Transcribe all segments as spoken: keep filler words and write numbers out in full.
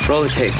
Roll the tape.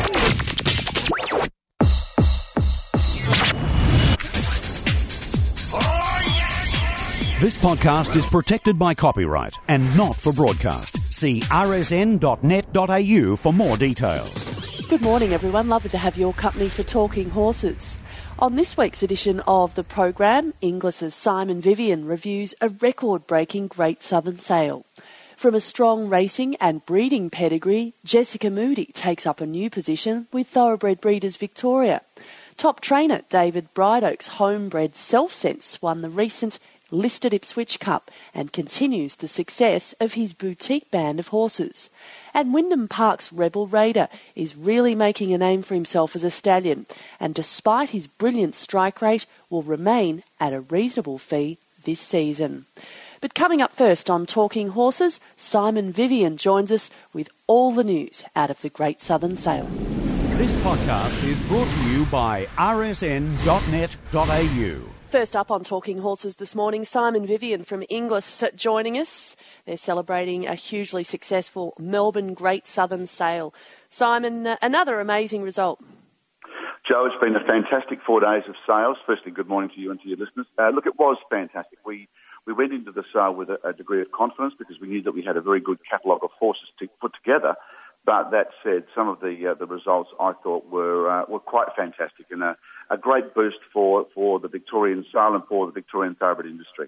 This podcast is protected by copyright and not for broadcast. See r s n dot net dot a u for more details. Good morning, everyone. Lovely to have your company for Talking Horses. On this week's edition of the program, Inglis's Simon Vivian reviews a record-breaking Great Southern Sale. From a strong racing and breeding pedigree, Jessica Moody takes up a new position with Thoroughbred Breeders Victoria. Top trainer David Brideoak's homebred Self-Sense won the recent listed Ipswich Cup and continues the success of his boutique band of horses. And Wyndham Park's Rebel Raider is really making a name for himself as a stallion, and despite his brilliant strike rate, will remain at a reasonable fee this season. But coming up first on Talking Horses, Simon Vivian joins us with all the news out of the Great Southern Sale. This podcast is brought to you by r s n dot net dot a u. First up on Talking Horses this morning, Simon Vivian from Inglis joining us. They're celebrating a hugely successful Melbourne Great Southern Sale. Simon, uh, another amazing result. Joe, it's been a fantastic four days of sales. Firstly, good morning to you and to your listeners. Uh, look, it was fantastic. We we went into the sale with a, a degree of confidence because we knew that we had a very good catalogue of horses to put together. But that said, some of the uh, the results I thought were uh, were quite fantastic and a, a great boost for, for the Victorian sale and for the Victorian thoroughbred industry.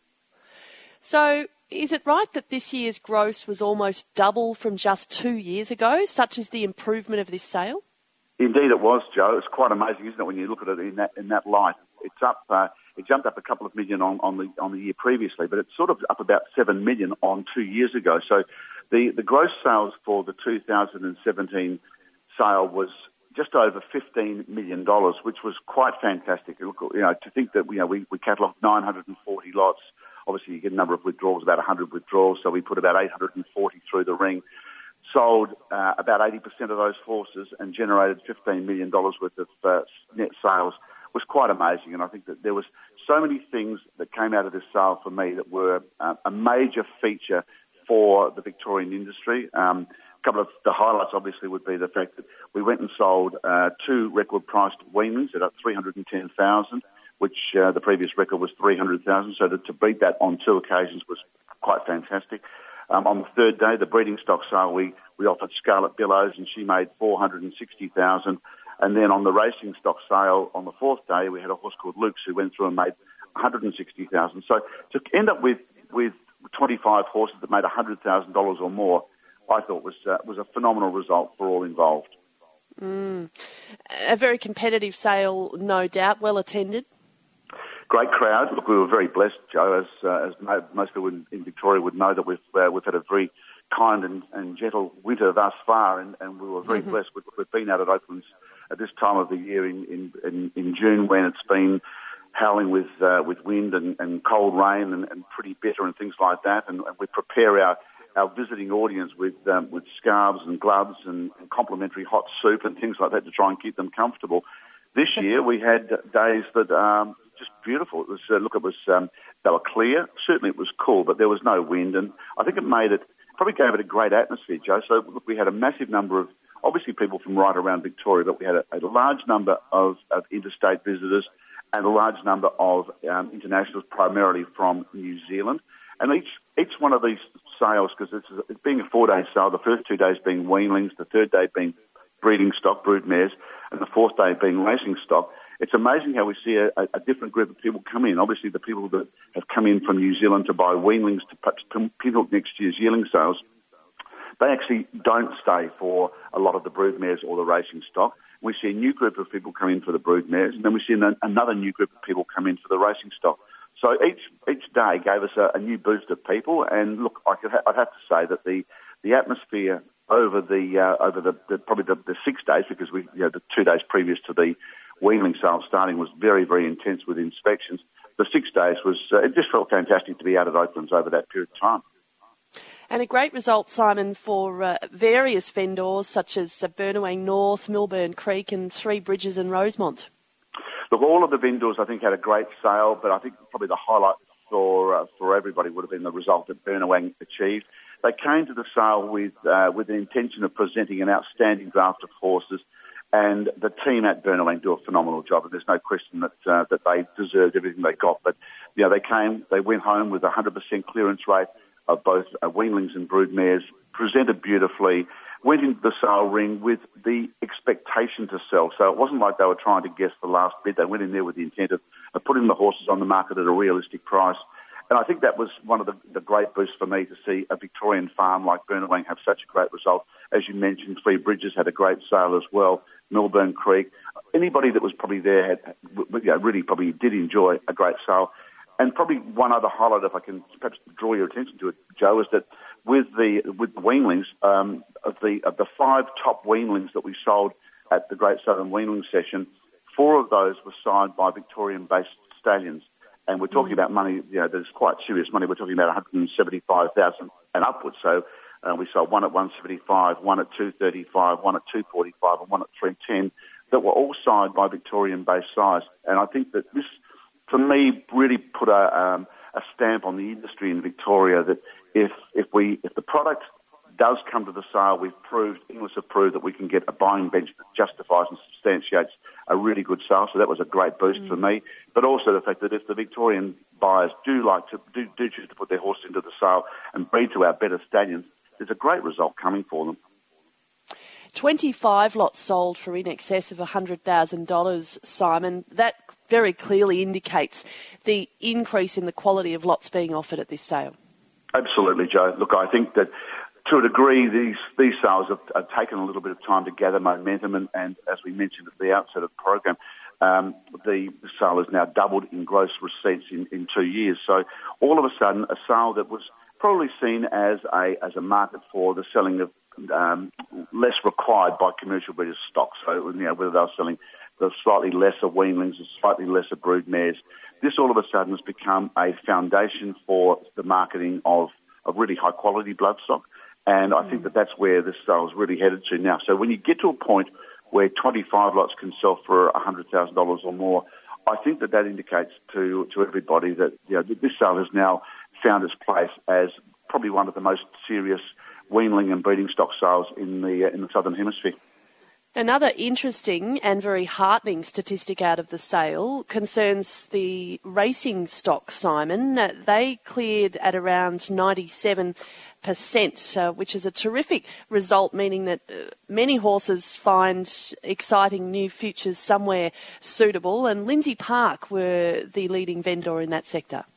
So, is it right that this year's gross was almost double from just two years ago? Such is the improvement of this sale? Indeed, it was, Joe. It's quite amazing, isn't it, when you look at it in that in that light? It's up. Uh, it jumped up a couple of million on, on the on the year previously, but it's sort of up about seven million on two years ago. So. The, the gross sales for the two thousand seventeen sale was just over fifteen million dollars, which was quite fantastic. You know, to think that you know, we, we catalogued nine hundred forty lots. Obviously, you get a number of withdrawals, about one hundred withdrawals, so we put about eight hundred forty through the ring. Sold uh, about eighty percent of those horses and generated fifteen million dollars worth of uh, net sales. Was quite amazing, and I think that there was so many things that came out of this sale for me that were uh, a major feature for the Victorian industry. Um, a couple of the highlights obviously would be the fact that we went and sold uh, two record-priced weanlings at three hundred ten thousand dollars, which uh, the previous record was three hundred thousand dollars, so to, to beat that on two occasions was quite fantastic. Um, on the third day, the breeding stock sale, we, we offered Scarlet Billows and she made four hundred sixty thousand dollars. And then on the racing stock sale on the fourth day, we had a horse called Luke's who went through and made one hundred sixty thousand dollars. So to end up with, with twenty-five horses that made one hundred thousand dollars or more, I thought was uh, was a phenomenal result for all involved. Mm. A very competitive sale, no doubt, well attended. Great crowd. Look, we were very blessed, Joe, as uh, as most people in, in Victoria would know that we've uh, we've had a very kind and, and gentle winter thus far, and, and we were very mm-hmm. blessed. We've, we've been out at Oaklands at this time of the year in in, in, in June when it's been howling with uh, with wind and, and cold rain and, and pretty bitter and things like that, and, and we prepare our, our visiting audience with um, with scarves and gloves and, and complimentary hot soup and things like that to try and keep them comfortable. This year we had days that um, just beautiful. It was uh, look, it was um, they were clear. Certainly it was cool, but there was no wind, and I think it made it probably gave it a great atmosphere, Joe. So look, we had a massive number of obviously people from right around Victoria, but we had a, a large number of, of interstate visitors and a large number of um, internationals, primarily from New Zealand. And each each one of these sales, because it's, it's being a four-day sale, the first two days being weanlings, the third day being breeding stock, brood mares, and the fourth day being racing stock, it's amazing how we see a, a different group of people come in. Obviously, the people that have come in from New Zealand to buy weanlings to pick up next year's yearling sales, they actually don't stay for a lot of the brood mares or the racing stock. We see a new group of people come in for the brood mares, and then we see an, another new group of people come in for the racing stock. So each each day gave us a, a new boost of people. And look, I could ha- I'd have to say that the, the atmosphere over the uh, over the, the probably the, the six days, because we you know the two days previous to the weanling sale starting was very very intense with inspections. The six days was uh, it just felt fantastic to be out at Oaklands over that period of time. And a great result, Simon, for uh, various vendors such as uh, Burnawang North, Millburn Creek and Three Bridges and Rosemont. Look, all of the vendors, I think, had a great sale, but I think probably the highlight for uh, for everybody would have been the result that Burnawang achieved. they came to the sale with uh, with the intention of presenting an outstanding draft of horses, and the team at Burnawang do a phenomenal job, and there's no question that uh, that they deserved everything they got. But you know, they came, they went home with a one hundred percent clearance rate of both uh, weanlings and brood mares, presented beautifully, went into the sale ring with the expectation to sell. So it wasn't like they were trying to guess the last bid. They went in there with the intent of, of putting the horses on the market at a realistic price. And I think that was one of the, the great boosts for me to see a Victorian farm like Burnawang have such a great result. As you mentioned, Three Bridges had a great sale as well, Millburn Creek. Anybody that was probably there had, you know, really probably did enjoy a great sale. And probably one other highlight, if I can perhaps draw your attention to it, Joe, is that with the with the weanlings, um, of the of the five top weanlings that we sold at the Great Southern Weanling Session, four of those were signed by Victorian-based stallions. And we're talking mm. about money, you know, that's quite serious money. We're talking about one hundred seventy-five thousand dollars and upwards. So uh, we sold one at one seventy-five, one at two thirty-five, one at two forty-five, and one at three ten that were all signed by Victorian-based sires. And I think that this, for me, really put a, um, a stamp on the industry in Victoria that if if we if the product does come to the sale, we've proved, Inglis have proved that we can get a buying bench that justifies and substantiates a really good sale. So that was a great boost mm. for me. But also the fact that if the Victorian buyers do like to do, do choose to put their horse into the sale and breed to our better stallions, there's a great result coming for them. twenty-five lots sold for in excess of one hundred thousand dollars, Simon. That very clearly indicates the increase in the quality of lots being offered at this sale. Absolutely, Joe. Look, I think that to a degree, these these sales have, have taken a little bit of time to gather momentum, and, and as we mentioned at the outset of the program, um, the sale has now doubled in gross receipts in, in two years. So all of a sudden, a sale that was probably seen as a as a market for the selling of um, less required by commercial breeders stock. So you know, whether they were selling the slightly lesser weanlings or slightly lesser brood mares, this all of a sudden has become a foundation for the marketing of, of really high quality bloodstock. And I mm. think that that's where this sale is really headed to now. So when you get to a point where twenty-five lots can sell for one hundred thousand dollars or more, I think that that indicates to, to everybody that you know, this sale has now found its place as probably one of the most serious weanling and breeding stock sales in the, uh, in the Southern Hemisphere. Another interesting and very heartening statistic out of the sale concerns the racing stock, Simon. They cleared at around ninety-seven percent, uh, which is a terrific result, meaning that uh, many horses find exciting new futures somewhere suitable, and Lindsay Park were the leading vendor in that sector.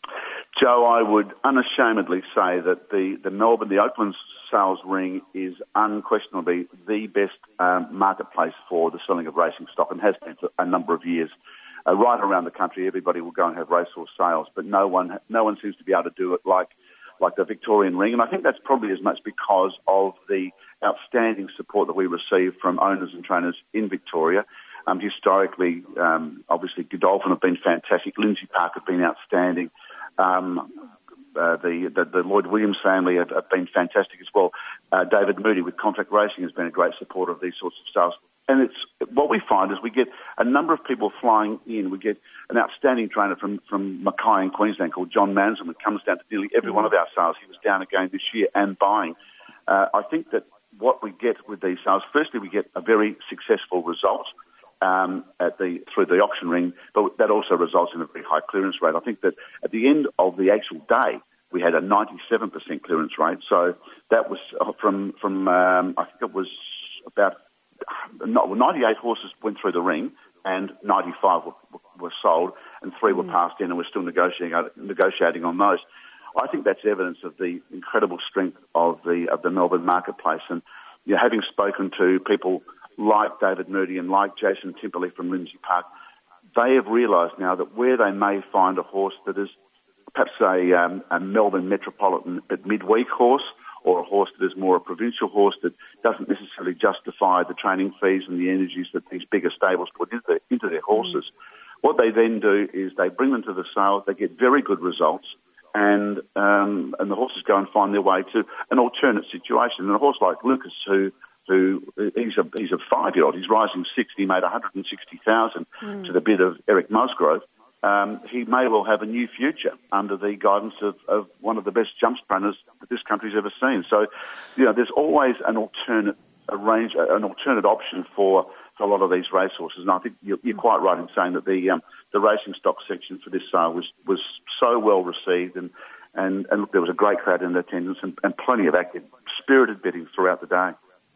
Joe, I would unashamedly say that the, the Melbourne, the Oakland's sales ring is unquestionably the best um, marketplace for the selling of racing stock, and has been for a number of years. Uh, right around the country, everybody will go and have racehorse sales, but no one no one seems to be able to do it like like the Victorian ring. And I think that's probably as much because of the outstanding support that we receive from owners and trainers in Victoria. Um, historically, um, obviously, Godolphin have been fantastic. Lindsay Park have been outstanding. Um, Uh, the, the the Lloyd Williams family have, have been fantastic as well. Uh, David Moody with Contract Racing has been a great supporter of these sorts of sales. And it's what we find is we get a number of people flying in. We get an outstanding trainer from, from Mackay in Queensland called John Manson, who comes down to nearly every one of our sales. He was down again this year and buying. Uh, I think that what we get with these sales, firstly, we get a very successful result Um, at the through the auction ring, but that also results in a very high clearance rate. I think that at the end of the actual day, we had a ninety-seven percent clearance rate. So that was from from um, I think it was about ninety-eight horses went through the ring, and ninety-five were, were sold, and three were passed in, and we're still negotiating negotiating on those. I think that's evidence of the incredible strength of the of the Melbourne marketplace, and you know, having spoken to people like David Moody and like Jason Timperley from Lindsay Park, they have realised now that where they may find a horse that is perhaps a, um, a Melbourne metropolitan but midweek horse, or a horse that is more a provincial horse that doesn't necessarily justify the training fees and the energies that these bigger stables put into, into their horses, mm. what they then do is they bring them to the sale, they get very good results, and um, and the horses go and find their way to an alternate situation. And a horse like Lucas, who who he's a he's a five-year-old. He's rising sixty. He made one hundred sixty thousand mm. to the bid of Eric Musgrove. um, he may well have a new future under the guidance of, of one of the best jump sprinters that this country's ever seen. So, you know, there's always an alternate arrange, an alternate option for, for a lot of these racehorses. And I think you're, you're quite right in saying that the um, the racing stock section for this sale was, was so well received, and, and, and look, there was a great crowd in attendance and, and plenty of active, spirited betting throughout the day.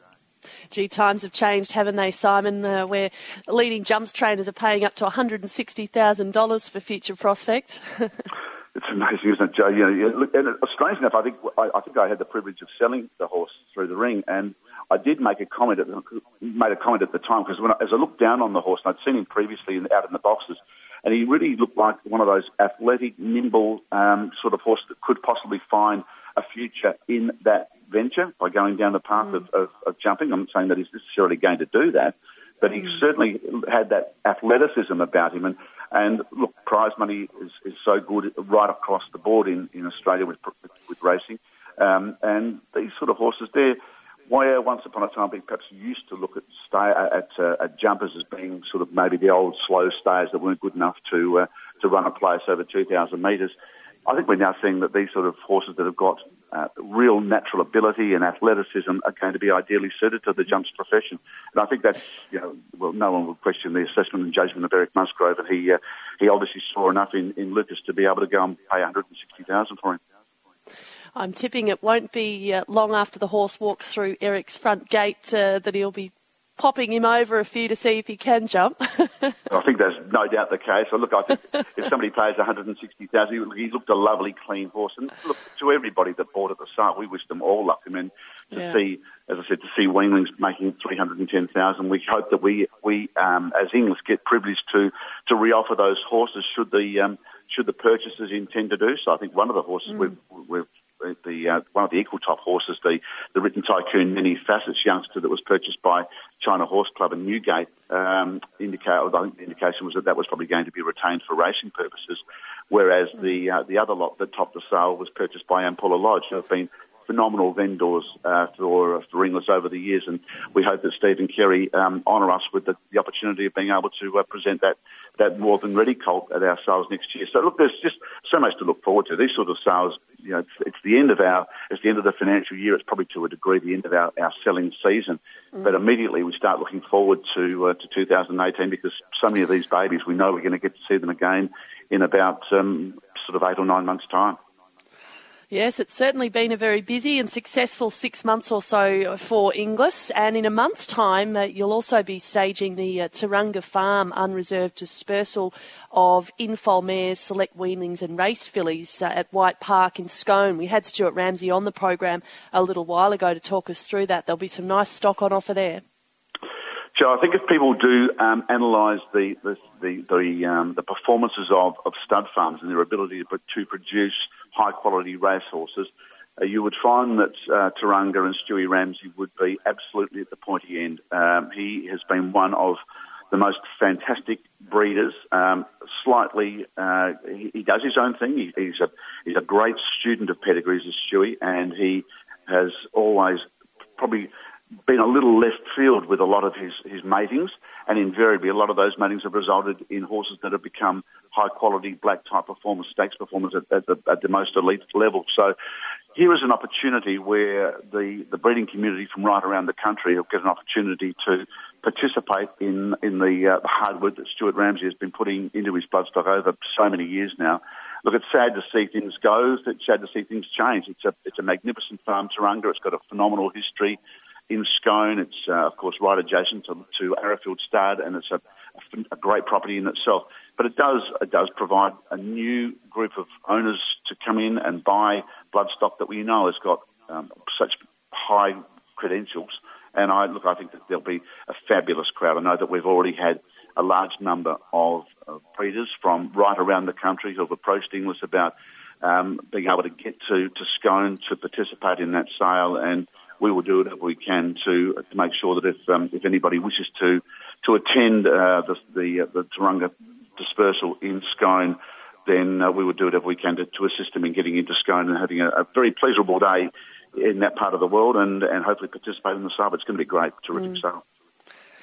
Gee, times have changed, haven't they, Simon, uh, where leading jumps trainers are paying up to one hundred sixty thousand dollars for future prospects. It's amazing, isn't it, Joe? You know, you look, and it, strange enough, I think I, I think I had the privilege of selling the horse through the ring, and I did make a comment at the, made a comment at the time, because when I, as I looked down on the horse, and I'd seen him previously in, out in the boxes, and he really looked like one of those athletic, nimble um, sort of horse that could possibly find a future in that venture by going down the path mm. of, of, of jumping. I'm not saying that he's necessarily going to do that, but he mm. certainly had that athleticism about him. And, and look, prize money is, is so good right across the board in, in Australia with with racing. Um, and these sort of horses there, where once upon a time we perhaps used to look at stay, at, uh, at jumpers as being sort of maybe the old slow stayers that weren't good enough to uh, to run a place over two thousand metres. I think we're now seeing that these sort of horses that have got uh, real natural ability and athleticism are going to be ideally suited to the jumps profession. And I think that's, you know, well, no one will question the assessment and judgment of Eric Musgrove, and he uh, he obviously saw enough in, in Lucas to be able to go and pay one hundred sixty thousand dollars for him. I'm tipping it won't be uh, long after the horse walks through Eric's front gate uh, that he'll be popping him over a few to see if he can jump. I think that's no doubt the case. So look, I think if somebody pays one hundred sixty thousand dollars, he looked a lovely, clean horse. And look, to everybody that bought at the start, we wish them all luck. I mean, to yeah. see, as I said, to see weanlings making three hundred ten thousand dollars, we hope that we, we um, as English, get privileged to to reoffer those horses should the um, should the purchasers intend to do so. I think one of the horses mm. we've, we've The uh, one of the equal top horses, the the Written Tycoon Many Facets youngster that was purchased by China Horse Club in Newgate, um, indicate, I think the indication was that that was probably going to be retained for racing purposes, whereas the uh, the other lot that topped the sale was purchased by Ampulla Lodge, who have been phenomenal vendors uh, for for Inglis over the years, and we hope that Stephen Carey um, honour us with the, the opportunity of being able to uh, present that that More Than Ready colt at our sales next year. So look, there's just so much to look forward to. These sort of sales, you know, it's, it's the end of our, it's the end of the financial year. It's probably to a degree the end of our, our selling season. Mm. But immediately we start looking forward to uh, to two thousand eighteen, because so many of these babies, we know we're going to get to see them again in about um, sort of eight or nine months' time. Yes, it's certainly been a very busy and successful six months or so for Inglis, and in a month's time uh, you'll also be staging the uh, Turunga Farm unreserved dispersal of infol mares, select weanlings and race fillies uh, at White Park in Scone. We had Stuart Ramsey on the program a little while ago to talk us through that. There'll be some nice stock on offer there. Joe, I think if people do um, analyse the the the, the, um, the performances of, of stud farms and their ability to, to produce high-quality racehorses, uh, you would find that uh, Turunga and Stewie Ramsey would be absolutely at the pointy end. Um, he has been one of the most fantastic breeders. Um, slightly, uh, he, he does his own thing. He, he's a he's a great student of pedigrees, as Stewie, and he has always probably been a little left field with a lot of his, his matings, and invariably a lot of those matings have resulted in horses that have become high-quality black-type performers, stakes performers at, at, the, at the most elite level. So here is an opportunity where the, the breeding community from right around the country will get an opportunity to participate in, in the, uh, the hard work that Stuart Ramsey has been putting into his bloodstock over so many years now. Look, it's sad to see things go. It's sad to see things change. It's a, it's a magnificent farm, Turunga. It's got a phenomenal history in Scone. It's, uh, of course, right adjacent to, to Arrowfield Stud, and it's a, a, a great property in itself. But it does it does provide a new group of owners to come in and buy bloodstock that we know has got um, such high credentials. And I look, I think that there'll be a fabulous crowd. I know that we've already had a large number of uh, breeders from right around the country who have approached Inglis about um, being able to get to, to Scone to participate in that sale, and we will do whatever we can to to make sure that if um, if anybody wishes to to attend uh, the the, uh, the Turunga dispersal in Scone, then uh, we will do whatever we can to, to assist them in getting into Scone and having a, a very pleasurable day in that part of the world, and, and hopefully participate in the sale. It's going to be great, terrific mm. sale.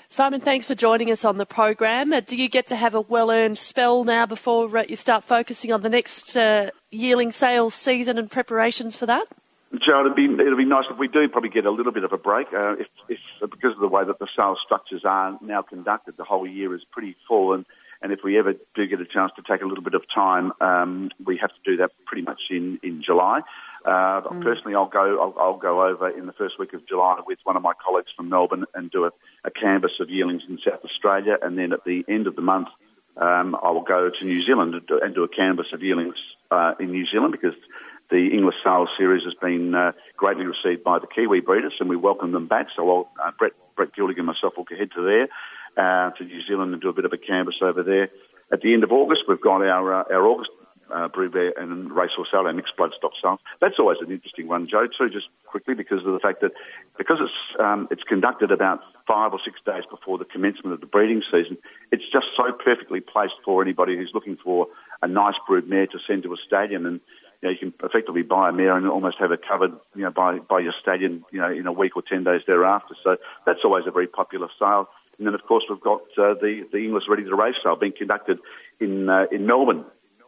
Simon, thanks for joining us on the program. Uh, do you get to have a well-earned spell now before uh, you start focusing on the next uh, yearling sales season and preparations for that? Joe, it'd be, it'd be nice if we do probably get a little bit of a break. Uh, if, if because of the way that the sales structures are now conducted, the whole year is pretty full, and, and if we ever do get a chance to take a little bit of time, um, we have to do that pretty much in, in July. Uh, mm. Personally, I'll go I'll, I'll go over in the first week of July with one of my colleagues from Melbourne and do a, a canvass of yearlings in South Australia, and then at the end of the month, um, I will go to New Zealand and do, and do a canvass of yearlings uh, in New Zealand, because the English Sales Series has been uh, greatly received by the Kiwi breeders, and we welcome them back. So I'll, uh, Brett, Brett Gildig and myself will head to there, uh, to New Zealand, and do a bit of a canvass over there. At the end of August, we've got our uh, our August uh, Brood Bear and Racehorse Sale, our mixed bloodstock sale. That's always an interesting one, Joe, too, just quickly because of the fact that because it's um, it's conducted about five or six days before the commencement of the breeding season, it's just so perfectly placed for anybody who's looking for a nice brood mare to send to a stadium. And you know, you can effectively buy a mare and almost have it covered, you know, by, by your stallion, you know, in a week or ten days thereafter. So that's always a very popular sale. And then, of course, we've got uh, the, the English Ready to Race sale being conducted in uh, in Melbourne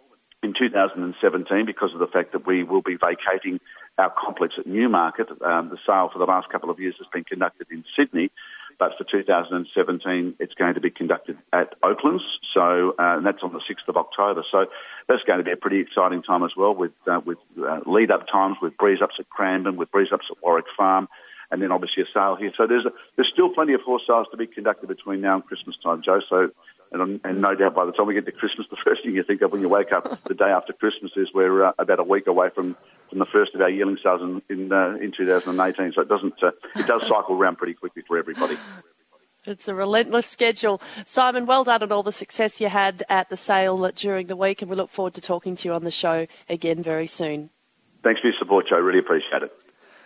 in two thousand seventeen because of the fact that we will be vacating our complex at Newmarket. Um, the sale for the last couple of years has been conducted in Sydney, but for two thousand seventeen it's going to be conducted at Oaklands, so uh, and that's on the sixth of October. So that's going to be a pretty exciting time as well, with uh, with uh, lead-up times, with breeze-ups at Cranbourne, with breeze-ups at Warwick Farm, and then obviously a sale here. So there's a, there's still plenty of horse sales to be conducted between now and Christmas time, Joe. So and, and no doubt by the time we get to Christmas, the first thing you think of when you wake up the day after Christmas is we're uh, about a week away from, from the first of our yearling sales in in, uh, in two thousand eighteen. So it doesn't uh, it does cycle around pretty quickly for everybody. It's a relentless schedule. Simon, well done on all the success you had at the sale during the week, and we look forward to talking to you on the show again very soon. Thanks for your support, Joe. Really appreciate it.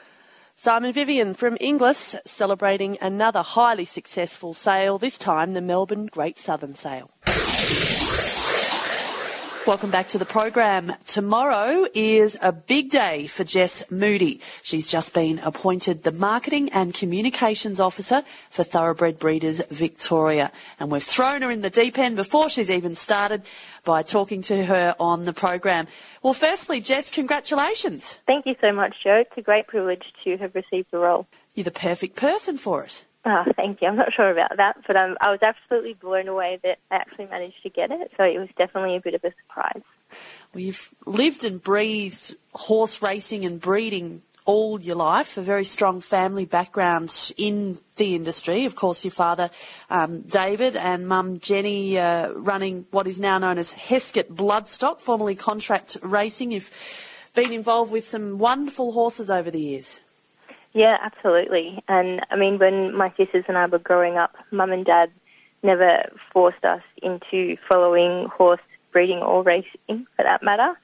Simon Vivian from Inglis, celebrating another highly successful sale, this time the Melbourne Great Southern Sale. Welcome back to the program. Tomorrow is a big day for Jess Moody. She's just been appointed the Marketing and Communications Officer for Thoroughbred Breeders Victoria. And we've thrown her in the deep end before she's even started by talking to her on the program. Well, firstly, Jess, congratulations. Thank you so much, Joe. It's a great privilege to have received the role. You're the perfect person for it. Oh, thank you. I'm not sure about that, but um, I was absolutely blown away that I actually managed to get it, so it was definitely a bit of a surprise. Well, you've lived and breathed horse racing and breeding all your life, a very strong family background in the industry. Of course, your father, um, David, and mum, Jenny, uh, running what is now known as Heskett Bloodstock, formerly Contract Racing. You've been involved with some wonderful horses over the years. Yeah, absolutely. And, I mean, when my sisters and I were growing up, Mum and Dad never forced us into following horse breeding or racing, for that matter.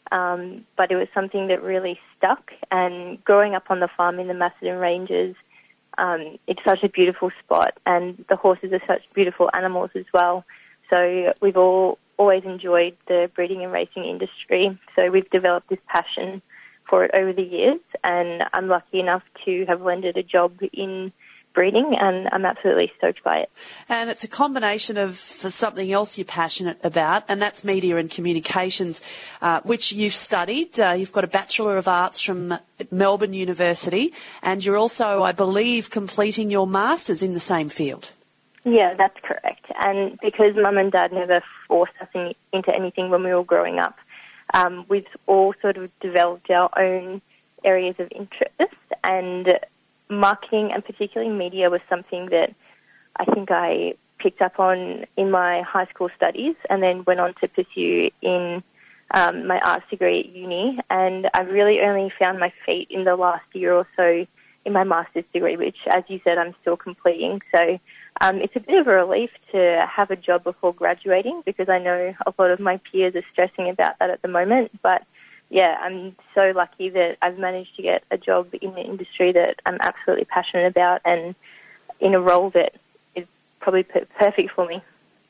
Um, but it was something that really stuck. And growing up on the farm in the Macedon Ranges, um, it's such a beautiful spot, and the horses are such beautiful animals as well. So we've all always enjoyed the breeding and racing industry. So we've developed this passion for it over the years, and I'm lucky enough to have landed a job in breeding, and I'm absolutely stoked by it. And it's a combination of for something else you're passionate about, and that's media and communications, uh, which you've studied. Uh, you've got a Bachelor of Arts from Melbourne University, and you're also, I believe, completing your Masters in the same field. Yeah, that's correct. And because Mum and Dad never forced us in, into anything when we were growing up, Um, we've all sort of developed our own areas of interest, and marketing and particularly media was something that I think I picked up on in my high school studies and then went on to pursue in um, my arts degree at uni. And I really only found my feet in the last year or so in my master's degree, which, as you said, I'm still completing. So um, it's a bit of a relief to have a job before graduating, because I know a lot of my peers are stressing about that at the moment. But, yeah, I'm so lucky that I've managed to get a job in the industry that I'm absolutely passionate about and in a role that is probably perfect for me.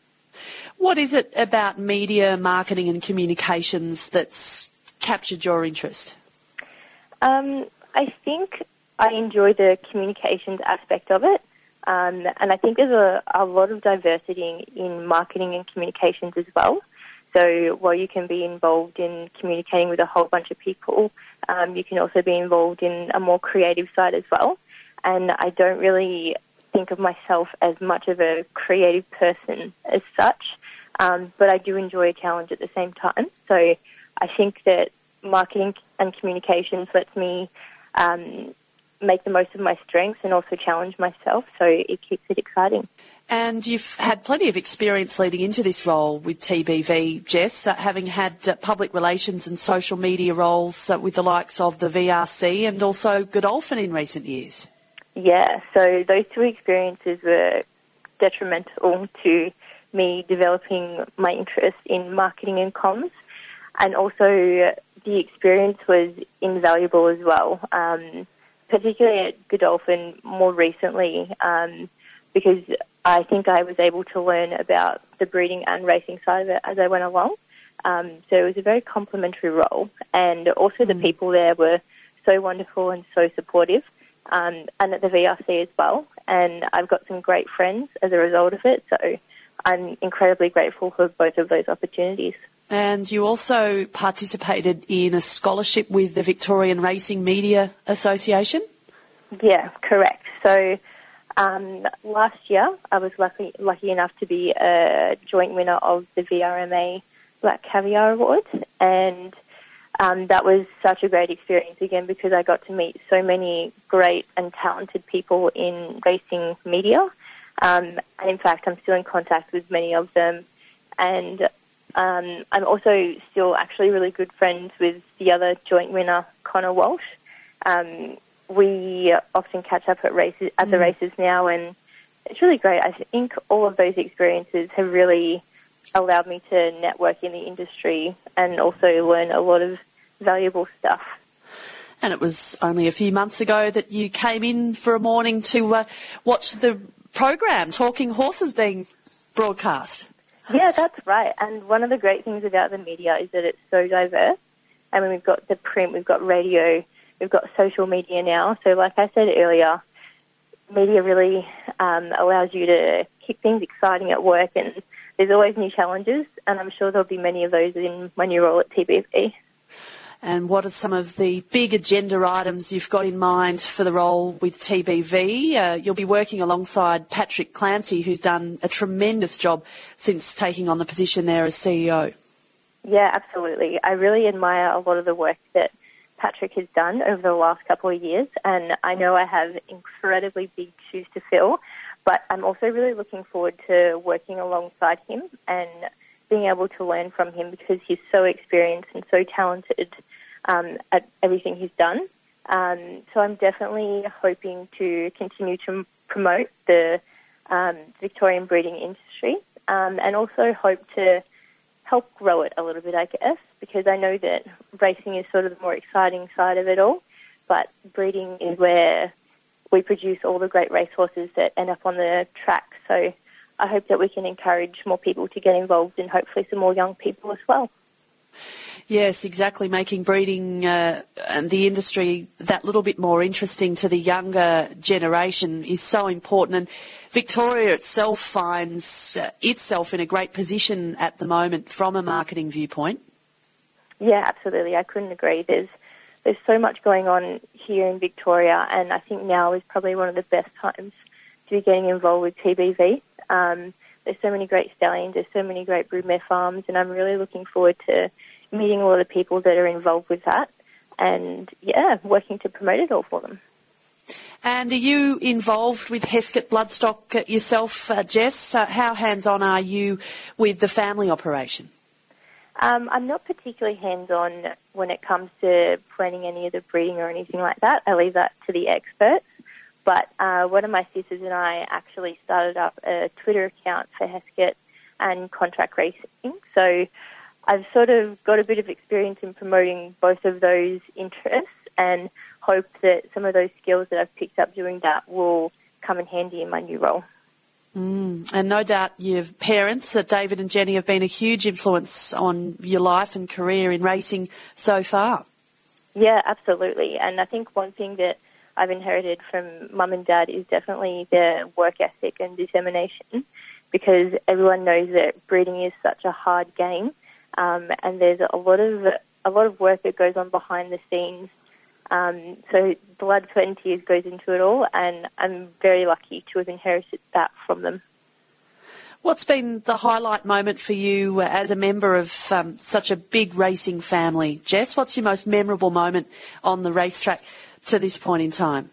What is it about media, marketing and communications that's captured your interest? Um, I think I enjoy the communications aspect of it. Um, and I think there's a, a lot of diversity in marketing and communications as well. So while you can be involved in communicating with a whole bunch of people, um, you can also be involved in a more creative side as well. And I don't really think of myself as much of a creative person as such, um, but I do enjoy a challenge at the same time. So I think that marketing and communications lets me um, make the most of my strengths and also challenge myself, so it keeps it exciting. And you've had plenty of experience leading into this role with T B V, Jess, uh, having had uh, public relations and social media roles uh, with the likes of the V R C and also Godolphin in recent years. Yeah, so those two experiences were detrimental to me developing my interest in marketing and comms, and also the experience was invaluable as well, um, particularly at Godolphin more recently, um, because I think I was able to learn about the breeding and racing side of it as I went along. Um, so it was a very complimentary role, and also mm. the people there were so wonderful and so supportive, um, and at the V R C as well. And I've got some great friends as a result of it, so I'm incredibly grateful for both of those opportunities. And you also participated in a scholarship with the Victorian Racing Media Association? Yeah, correct. So um, last year I was lucky, lucky enough to be a joint winner of the V R M A Black Caviar Award, and um, that was such a great experience again because I got to meet so many great and talented people in racing media. Um, and in fact, I'm still in contact with many of them, and um, I'm also still actually really good friends with the other joint winner, Connor Walsh. Um, we often catch up at races at the mm. races now, and it's really great. I think all of those experiences have really allowed me to network in the industry and also learn a lot of valuable stuff. And it was only a few months ago that you came in for a morning to uh, watch the program, Talking Horses, being broadcast. Yeah, that's right. And one of the great things about the media is that it's so diverse. I mean, we've got the print, we've got radio, we've got social media now. So like I said earlier, media really um, allows you to keep things exciting at work, and there's always new challenges, and I'm sure there'll be many of those in my new role at T B V. And what are some of the big agenda items you've got in mind for the role with T B V? Uh, you'll be working alongside Patrick Clancy, who's done a tremendous job since taking on the position there as C E O. Yeah, absolutely. I really admire a lot of the work that Patrick has done over the last couple of years, and I know I have incredibly big shoes to fill, but I'm also really looking forward to working alongside him and being able to learn from him because he's so experienced and so talented um, at everything he's done. Um, so I'm definitely hoping to continue to promote the um, Victorian breeding industry um, and also hope to help grow it a little bit, I guess, because I know that racing is sort of the more exciting side of it all, but breeding is where we produce all the great racehorses that end up on the track. So I hope that we can encourage more people to get involved and hopefully some more young people as well. Yes, exactly. Making breeding uh, and the industry that little bit more interesting to the younger generation is so important. And Victoria itself finds uh, itself in a great position at the moment from a marketing viewpoint. Yeah, absolutely. I couldn't agree. There's there's so much going on here in Victoria, and I think now is probably one of the best times to be getting involved with T B V. Um, there's so many great stallions, there's so many great broodmare farms, and I'm really looking forward to meeting a lot of people that are involved with that and, yeah, working to promote it all for them. And are you involved with Heskett Bloodstock yourself, uh, Jess? Uh, how hands-on are you with the family operation? Um, I'm not particularly hands-on when it comes to planning any of the breeding or anything like that. I leave that to the experts. But uh, one of my sisters and I actually started up a Twitter account for Heskett and contract racing. So I've sort of got a bit of experience in promoting both of those interests and hope that some of those skills that I've picked up doing that will come in handy in my new role. Mm, and no doubt your parents, uh, David and Jenny, have been a huge influence on your life and career in racing so far. Yeah, absolutely. And I think one thing that I've inherited from mum and dad is definitely their work ethic and determination, because everyone knows that breeding is such a hard game, um, and there's a lot of a lot of work that goes on behind the scenes. Um, so blood, sweat and tears goes into it all, and I'm very lucky to have inherited that from them. What's been the highlight moment for you as a member of um, such a big racing family? Jess, what's your most memorable moment on the racetrack to this point in time?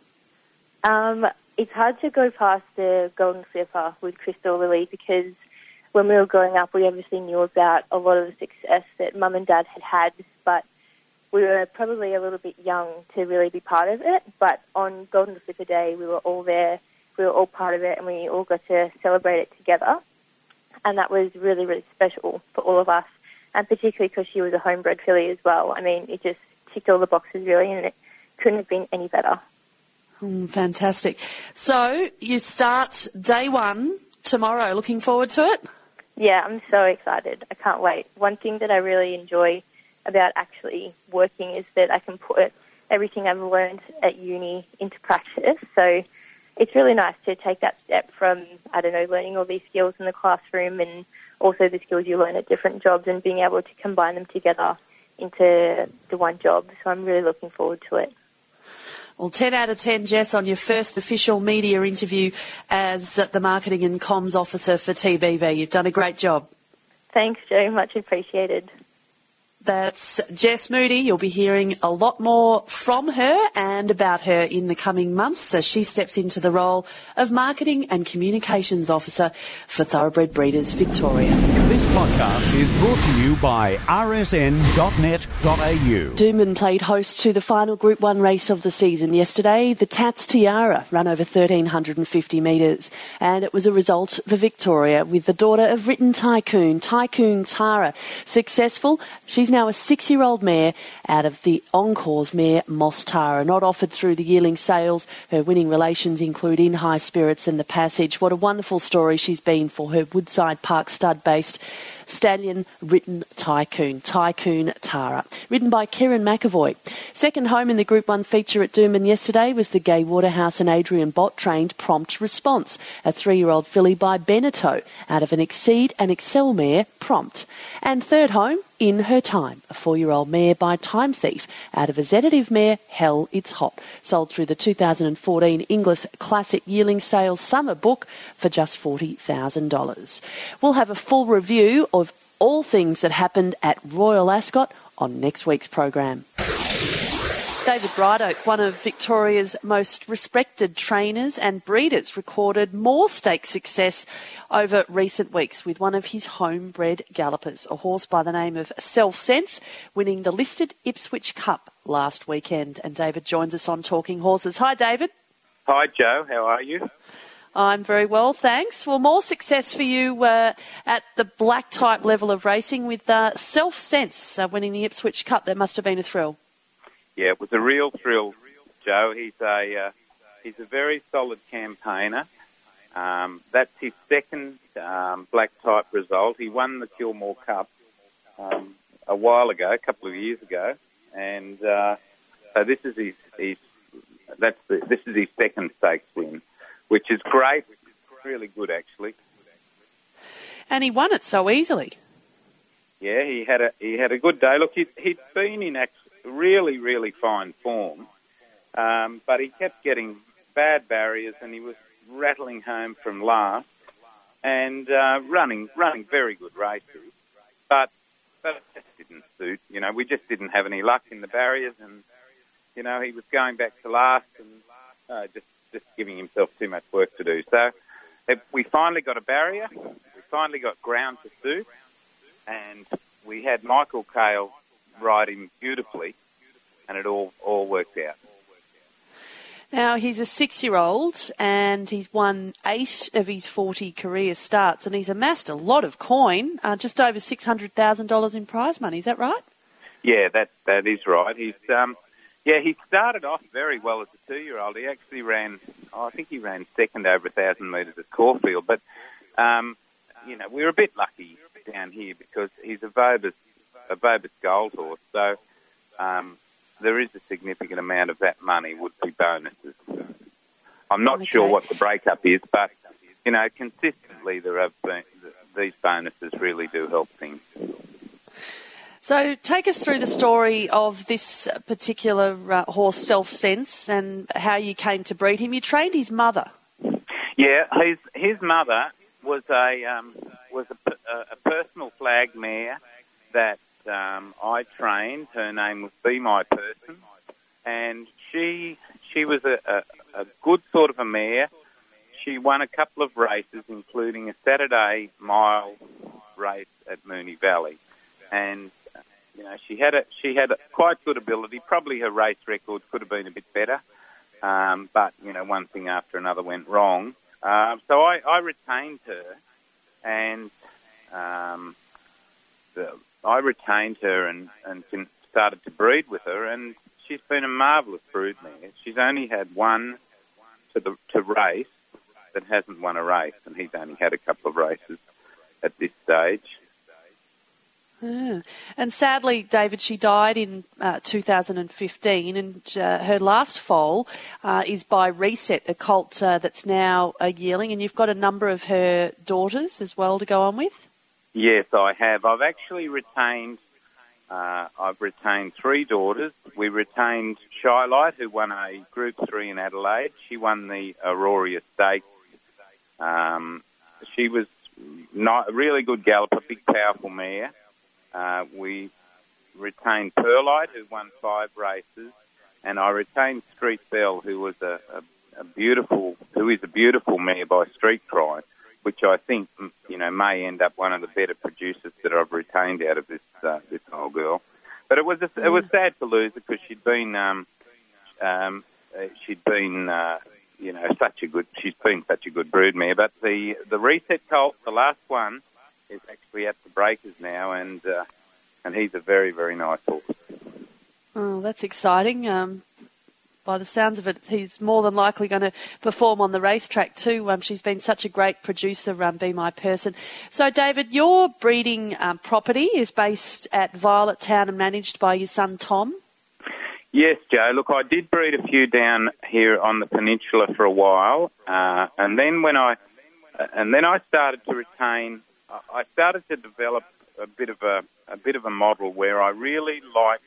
Um, it's hard to go past the Golden Slipper with Crystal Lily, because when we were growing up, we obviously knew about a lot of the success that mum and dad had had, but we were probably a little bit young to really be part of it. But on Golden Slipper Day, we were all there, we were all part of it, and we all got to celebrate it together. And that was really, really special for all of us, and particularly because she was a homebred filly as well. I mean, it just ticked all the boxes, really, and it couldn't have been any better. Mm, fantastic. So you start day one tomorrow. Looking forward to it? Yeah, I'm so excited. I can't wait. One thing that I really enjoy about actually working is that I can put everything I've learned at uni into practice. So it's really nice to take that step from, I don't know, learning all these skills in the classroom and also the skills you learn at different jobs and being able to combine them together into the one job. So I'm really looking forward to it. Well, ten out of ten, Jess, on your first official media interview as the Marketing and Comms Officer for T B V. You've done a great job. Thanks, Jo. Much appreciated. That's Jess Moody. You'll be hearing a lot more from her and about her in the coming months as she steps into the role of Marketing and Communications Officer for Thoroughbred Breeders Victoria. This podcast is brought to you by r s n dot net dot a u. Doomben played host to the final Group one race of the season yesterday. The Tats Tiara ran over one thousand three hundred fifty metres, and it was a result for Victoria, with the daughter of Written Tycoon, Tycoon Tara, successful. She's now a six-year-old mare out of the Encore's mare Moss Tara, not offered through the yearling sales. Her winning relations include In High Spirits and The Passage. What a wonderful story she's been for her Woodside Park stud-based stallion Written Tycoon, Tycoon Tara, ridden by Kieran McAvoy. Second home in the Group one feature at Doomben yesterday was the Gay Waterhouse and Adrian Bott trained Prompt Response, a three-year-old filly by Beneteau out of an Exceed and Excel mare Prompt. And third home, In Her Time, a four-year-old mare by Time Thief out of a sedative mare Hell It's Hot, sold through the two thousand fourteen Inglis Classic Yearling Sales Summer Book for just forty thousand dollars. We'll have a full review of all things that happened at Royal Ascot on next week's program. David Brightoak, one of Victoria's most respected trainers and breeders, recorded more stake success over recent weeks with one of his homebred gallopers, a horse by the name of Self Sense, winning the listed Ipswich Cup last weekend. And David joins us on Talking Horses. Hi, David. Hi, Jo. How are you? I'm very well, thanks. Well, more success for you uh, at the black type level of racing with uh, Self Sense uh, winning the Ipswich Cup. That must have been a thrill. Yeah, it was a real thrill, Jo. He's a uh, he's a very solid campaigner. Um, that's his second um, black type result. He won the Kilmore Cup um, a while ago, a couple of years ago, and uh, so this is his, his that's the, this is his second stakes win, which is great, which is really good actually. And he won it so easily. Yeah, he had a he had a good day. Look, he, he'd been in actually really, really fine form, um, but he kept getting bad barriers and he was rattling home from last and uh, running running very good races. But, but it just didn't suit. You know, we just didn't have any luck in the barriers and, you know, he was going back to last and uh, just, just giving himself too much work to do. So it, we finally got a barrier, we finally got ground to suit, and we had Michael Cale ride him beautifully, and it all, all worked out. Now, he's a six-year-old, and he's won eight of his forty career starts, and he's amassed a lot of coin, uh, just over six hundred thousand dollars in prize money. Is that right? Yeah, that that is right. He's um, yeah, he started off very well as a two-year-old. He actually ran, oh, I think he ran second over one thousand metres at Caulfield, but, um, you know, we were a bit lucky down here because he's a Vobis, a Vobis Gold horse, so... Um, there is a significant amount of that money would be bonuses. I'm not Okay. sure what the breakup is, but, you know, consistently there have been, these bonuses really do help things. So take us through the story of this particular uh, horse, Self-Sense, and how you came to breed him. You trained his mother. Yeah, his his mother was a um, was a, a personal flag mare that um, I trained. Her name was Be My Person, and she she was a, a, a good sort of a mare. She won a couple of races, including a Saturday mile race at Moonee Valley, and you know she had a she had a quite good ability. Probably her race record could have been a bit better, um, but you know one thing after another went wrong. Uh, so I, I retained her, and um, the, I retained her and, and started to breed with her, and she's been a marvellous broodmare. She's only had one to the to race that hasn't won a race, and he's only had a couple of races at this stage. Yeah. And sadly, David, she died in uh, two thousand fifteen, and uh, her last foal uh, is by Reset, a colt uh, that's now a yearling, and you've got a number of her daughters as well to go on with? Yes, I have. I've actually retained, uh, I've retained three daughters. We retained Shylight, who won a Group three in Adelaide. She won the Aurora Stakes. Um, she was not a really good galloper, big, powerful mare. Uh, we retained Perlite, who won five races, and I retained Street Bell, who was a, a, a beautiful, who is a beautiful mare by Street Cry, which I think, you know, may end up one of the better producers that I've retained out of this uh, this old girl. But it was a, it was sad to lose her because she'd been um, um, she'd been uh, you know such a good she's been such a good broodmare. But the the Reset colt, the last one, is actually at the breakers now, and uh, and he's a very, very nice horse. Oh, that's exciting. Um, by the sounds of it, he's more than likely going to perform on the racetrack too. Um, she's been such a great producer, um, Be My Person. So, David, your breeding um, property is based at Violet Town and managed by your son, Tom? Yes, Joe. Look, I did breed a few down here on the peninsula for a while, uh, and then when I uh, and then I started to retain. I started to develop a bit of a, a bit of a model where I really liked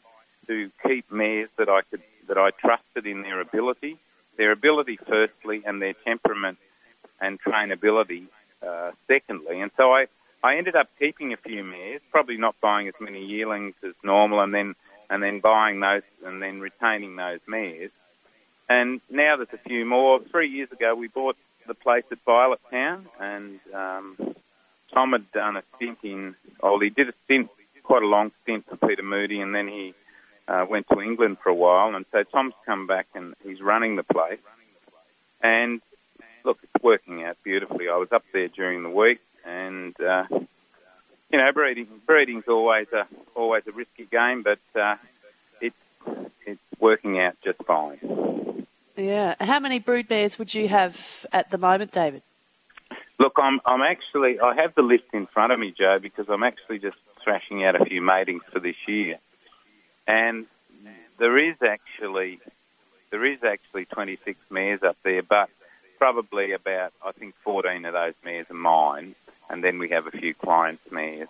to keep mares that I could that I trusted in their ability, their ability firstly, and their temperament and trainability uh, secondly. And so I, I ended up keeping a few mares, probably not buying as many yearlings as normal, and then and then buying those and then retaining those mares. And now there's a few more. Three years ago, we bought the place at Violet Town, and um, Tom had done a stint in, oh, he did a stint, quite a long stint for Peter Moody, and then he uh, went to England for a while, and so Tom's come back and he's running the place. And, look, it's working out beautifully. I was up there during the week, and, uh, you know, breeding breeding's always a, always a risky game, but uh, it's, it's working out just fine. Yeah. How many broodmares would you have at the moment, David? Look, I'm I'm actually, I have the list in front of me, Joe, because I'm actually just thrashing out a few matings for this year. And there is actually, there is actually twenty-six mares up there, but probably about, I think, fourteen of those mares are mine, and then we have a few clients' mares.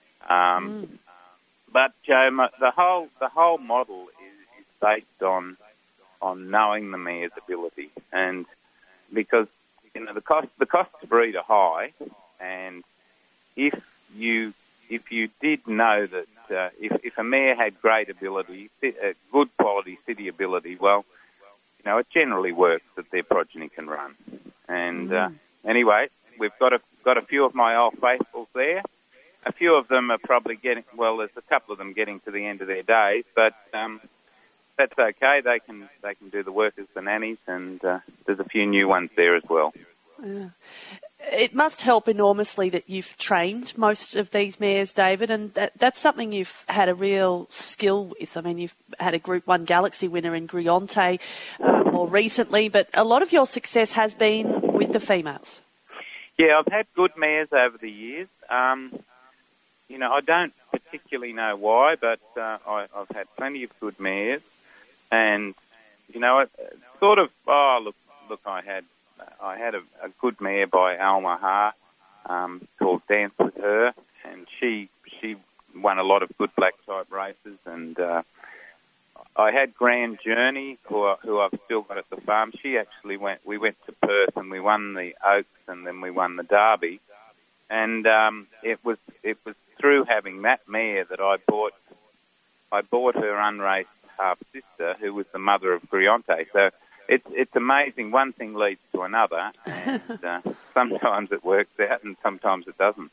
Um, mm. But, Joe, my, the whole the whole model is, is based on on knowing the mare's ability, and because you know the cost the costs to breed are high, and if you if you did know that uh, if if a mare had great ability, uh, good quality city ability, well, you know it generally works that their progeny can run. And mm. uh, anyway, we've got a got a few of my old faithfuls there. A few of them are probably getting well. There's a couple of them getting to the end of their days, but um, that's okay. They can they can do the work as the nannies, and uh, there's a few new ones there as well. Yeah. It must help enormously that you've trained most of these mares, David, and that, that's something you've had a real skill with. I mean, you've had a Group one Galaxy winner in Griante uh, more recently, but a lot of your success has been with the females. Yeah, I've had good mares over the years. Um, you know, I don't particularly know why, but uh, I, I've had plenty of good mares, and you know, it, it sort of. Oh, look, look, I had I had a, a good mare by Alma Ha um, called Dance with Her, and she she won a lot of good black type races, and uh, I had Grand Journey, who I, who I've still got at the farm. She actually went. We went to Perth and we won the Oaks, and then we won the Derby, and um, it was it was through having that mare that I bought. I bought her unraced half sister, who was the mother of Griante. So it's it's amazing. One thing leads to another, and uh, sometimes it works out, and sometimes it doesn't.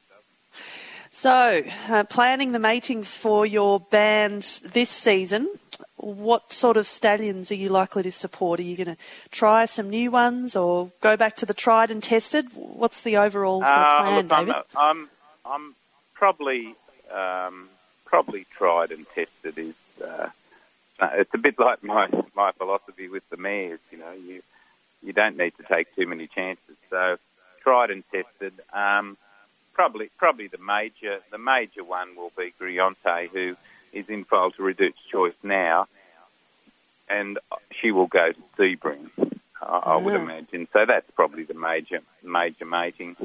So, uh, planning the matings for your band this season, what sort of stallions are you likely to support? Are you going to try some new ones or go back to the tried and tested? What's the overall sort of uh, plan, look, David? I'm, I'm, I'm probably um, probably tried and tested. Is uh, it's a bit like my my philosophy with the mares. You know, you you don't need to take too many chances. So, tried and tested. Um, Probably, probably the major, the major one will be Griante, who is in foal to Reduced Choice now, and she will go to Sebring, I, I would imagine. So that's probably the major, major mating.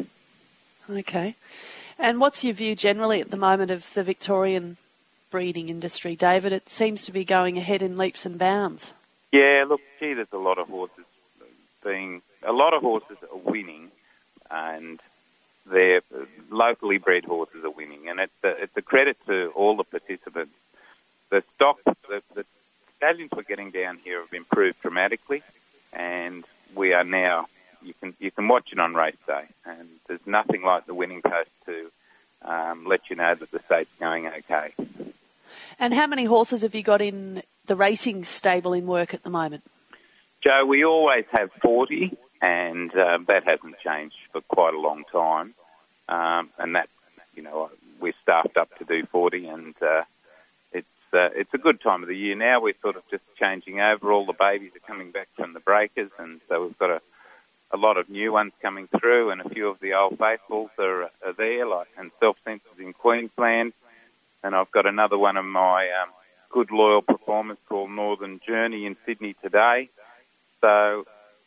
Okay, and what's your view generally at the moment of the Victorian breeding industry, David? It seems to be going ahead in leaps and bounds. Yeah, look, gee, there's a lot of horses being, a lot of horses are winning, and They're locally bred horses are winning, and it's a, it's a credit to all the participants. The stock, the, the stallions we're getting down here have improved dramatically, and we are now. You can you can watch it on race day, and there's nothing like the winning post to um, let you know that the state's going okay. And how many horses have you got in the racing stable in work at the moment? Joe, we always have forty. And uh, that hasn't changed for quite a long time. Um, and that, you know, we're staffed up to do forty, and uh, it's uh, it's a good time of the year now. We're sort of just changing over. All the babies are coming back from the breakers, and so we've got a, a lot of new ones coming through, and a few of the old faithfuls are, are there, like and Self-Senses in Queensland. And I've got another one of my um, good loyal performers called Northern Journey in Sydney today. So.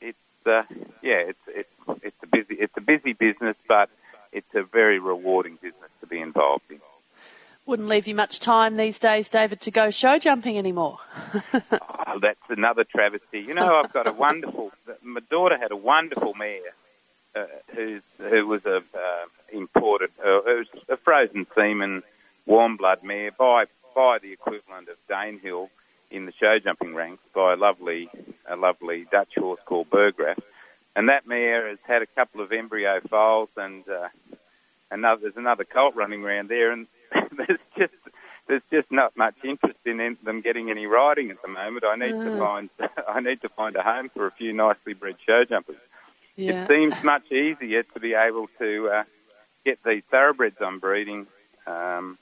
Uh, yeah, it's it's it's a busy it's a busy business, but it's a very rewarding business to be involved in. Wouldn't leave you much time these days, David, to go show jumping anymore. Oh, that's another travesty. You know, I've got a wonderful. My daughter had a wonderful mare, uh, who's who was a uh, imported, uh, it was a frozen semen warm blood mare by by the equivalent of Danehill in the show jumping ranks by a lovely, a lovely Dutch horse called Burgraff, and that mare has had a couple of embryo foals, and uh, another there's another colt running around there, and there's just there's just not much interest in them getting any riding at the moment. I need mm. to find I need to find a home for a few nicely bred show jumpers. Yeah. It seems much easier to be able to uh, get these thoroughbreds on breeding. Um,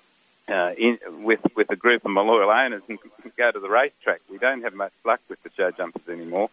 Uh, in, with with a group of loyal owners and go to the racetrack. We don't have much luck with the show jumpers anymore.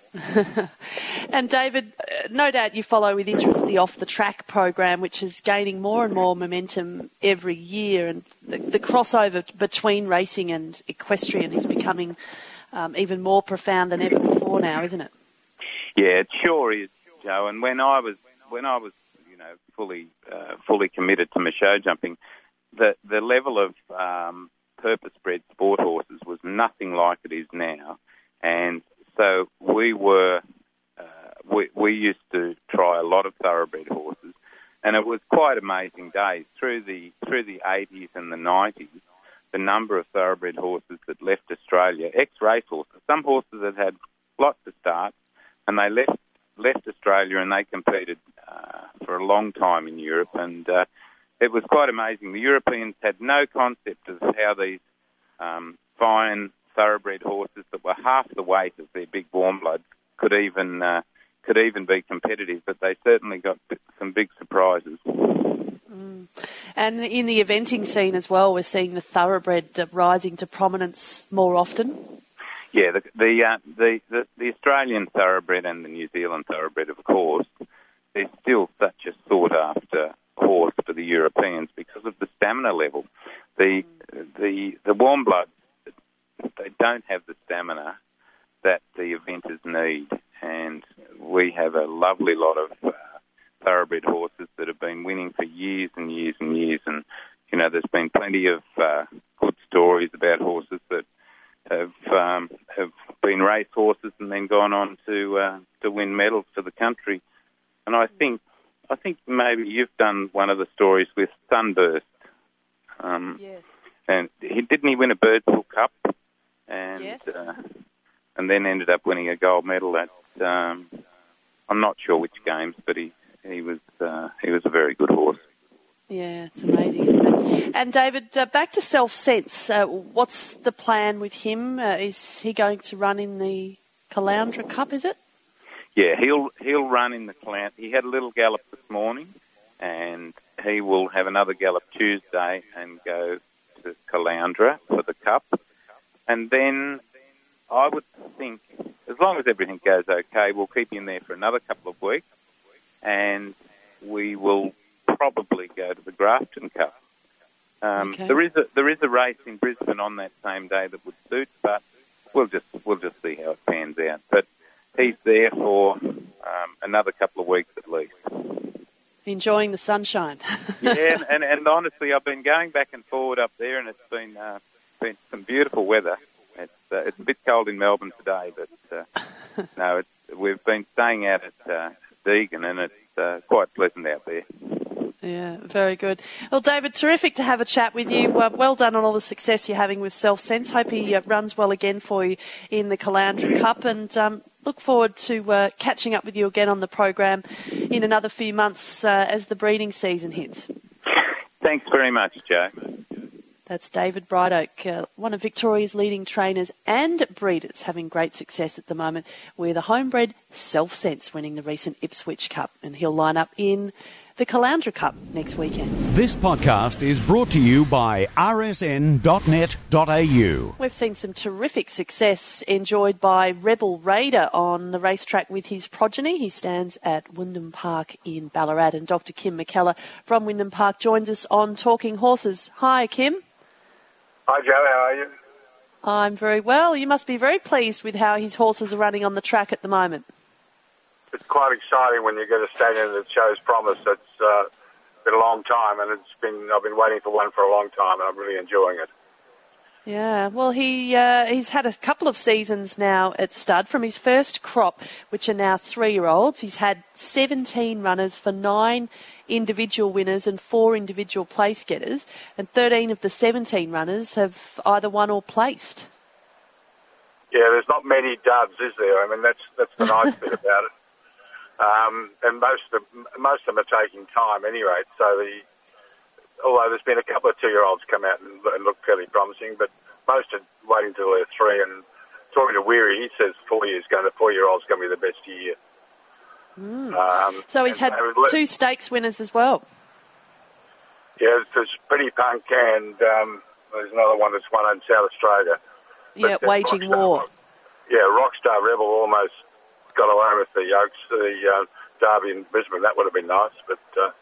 And David, no doubt you follow with interest the Off the Track program, which is gaining more and more momentum every year, and the, the crossover between racing and equestrian is becoming um, even more profound than ever before now, isn't it? Yeah, it sure is, Joe. And when I was when I was you know fully uh, fully committed to my show jumping, The the level of um, purpose-bred sport horses was nothing like it is now, and so we were uh, we we used to try a lot of thoroughbred horses, and it was quite amazing days through the through the eighties and the nineties. The number of thoroughbred horses that left Australia, ex-race horses, some horses that had lots of starts, and they left left Australia and they competed uh, for a long time in Europe, and uh, it was quite amazing. The Europeans had no concept of how these um, fine thoroughbred horses that were half the weight of their big warm bloods could even uh, could even be competitive, but they certainly got some big surprises. Mm. And in the eventing scene as well, we're seeing the thoroughbred uh, rising to prominence more often. Yeah, the the, uh, the the the Australian thoroughbred and the New Zealand thoroughbred, of course, they're still such a sought after horse, for the Europeans because of the stamina level. The the the warm bloods, they don't have the stamina that the eventers need, and we have a lovely lot of uh, thoroughbred horses that have been winning for years and years and years, and you know there's been plenty of uh, good stories about horses that have um, have been race horses and then gone on to uh, to win medals for the country. And I think I think maybe you've done one of the stories with Sunburst. Um, Yes. And he didn't he win a Birdsville Cup, and Yes. uh, and then ended up winning a gold medal at um, I'm not sure which games, but he he was uh, he was a very good horse. Yeah, it's amazing, isn't it? And David, uh, back to Self Sense. Uh, what's the plan with him? Uh, is he going to run in the Caloundra Cup? Is it? Yeah, he'll he'll run in the Caloundra. He had a little gallop this morning, and he will have another gallop Tuesday and go to Caloundra for the Cup. And then I would think, as long as everything goes okay, we'll keep him there for another couple of weeks, and we will probably go to the Grafton Cup. Um, Okay. There is a there is a race in Brisbane on that same day that would suit, but we'll just we'll just see how it pans out. But he's there for um, another couple of weeks at least. Enjoying the sunshine. Yeah, and, and, and honestly, I've been going back and forward up there, and it's been uh, been some beautiful weather. It's uh, it's a bit cold in Melbourne today, but uh, no, it's, we've been staying out at uh, Deagon, and it's uh, quite pleasant out there. Yeah, very good. Well, David, terrific to have a chat with you. Uh, well done on all the success you're having with Self Sense. Hope he uh, runs well again for you in the Caloundra Cup, and um, look forward to uh, catching up with you again on the program in another few months uh, as the breeding season hits. Thanks very much, Joe. That's David Brightoak, uh, one of Victoria's leading trainers and breeders, having great success at the moment with a homebred Self Sense winning the recent Ipswich Cup, and he'll line up in the Caloundra Cup next weekend. This podcast is brought to you by r s n dot net dot a u. We've seen some terrific success enjoyed by Rebel Raider on the racetrack with his progeny. He stands at Wyndham Park in Ballarat, and Doctor Kim McKellar from Wyndham Park joins us on Talking Horses. Hi, Kim. Hi, Joe. How are you? I'm very well. You must be very pleased with how his horses are running on the track at the moment. It's quite exciting when you get a stallion that shows promise. It's uh, been a long time, and it's been I've been waiting for one for a long time, and I'm really enjoying it. Yeah, well, he uh, he's had a couple of seasons now at stud from his first crop, which are now three-year-olds. He's had seventeen runners for nine individual winners and four individual place getters, and thirteen of the seventeen runners have either won or placed. Yeah, there's not many duds, is there? I mean, that's that's the nice bit about it. Um, and most of them, most of them are taking time anyway. So the although there's been a couple of two-year-olds come out and, and look fairly promising, but most are waiting till they're three. And talking to Weary, he says four years going to four-year-olds going to be the best year. Mm. Um, so he's had two stakes winners as well. Yeah, there's Pretty Punk, and um, there's another one that's won in South Australia. Yeah, But, uh, Waging Rockstar- War. Yeah, Rockstar Rebel almost got away with the Oaks, the uh, Derby in Brisbane. That would have been nice, but uh,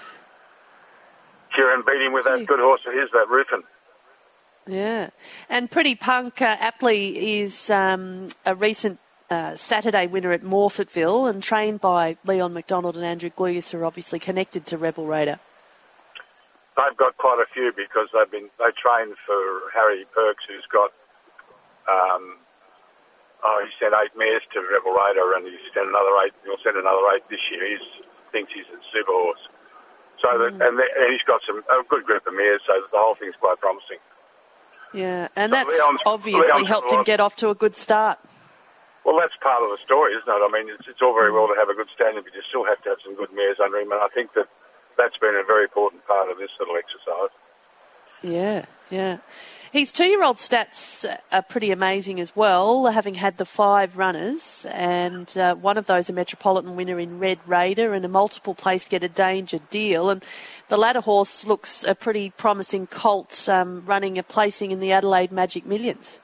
Kieran beat him with Gee. that good horse of his, that Ruffin. Yeah, and Pretty Punk uh, aptly is um, a recent uh, Saturday winner at Morfettville and trained by Leon McDonald and Andrew Gluyas, who are obviously connected to Rebel Raider. They've got quite a few because they've been they trained for Harry Perks, who's got um, oh he sent eight mares to Rebel Raider, and he's sent another eight. He'll send another eight this year. He thinks he's a super horse. So Mm. that, and, the, and he's got some a good group of mares. So the whole thing's quite promising. Yeah, and So that's Leon's- obviously Leon's helped got a him lot- get off to a good start. Well, that's part of the story, isn't it? I mean, it's, it's all very well to have a good standing, but you still have to have some good mares under him, and I think that that's been a very important part of this little exercise. Yeah, yeah. His two-year-old stats are pretty amazing as well, having had the five runners, and uh, one of those a Metropolitan winner in Red Raider and a multiple place getter Danger Deal. And the latter horse looks a pretty promising colt, um, running a placing in the Adelaide Magic Millions.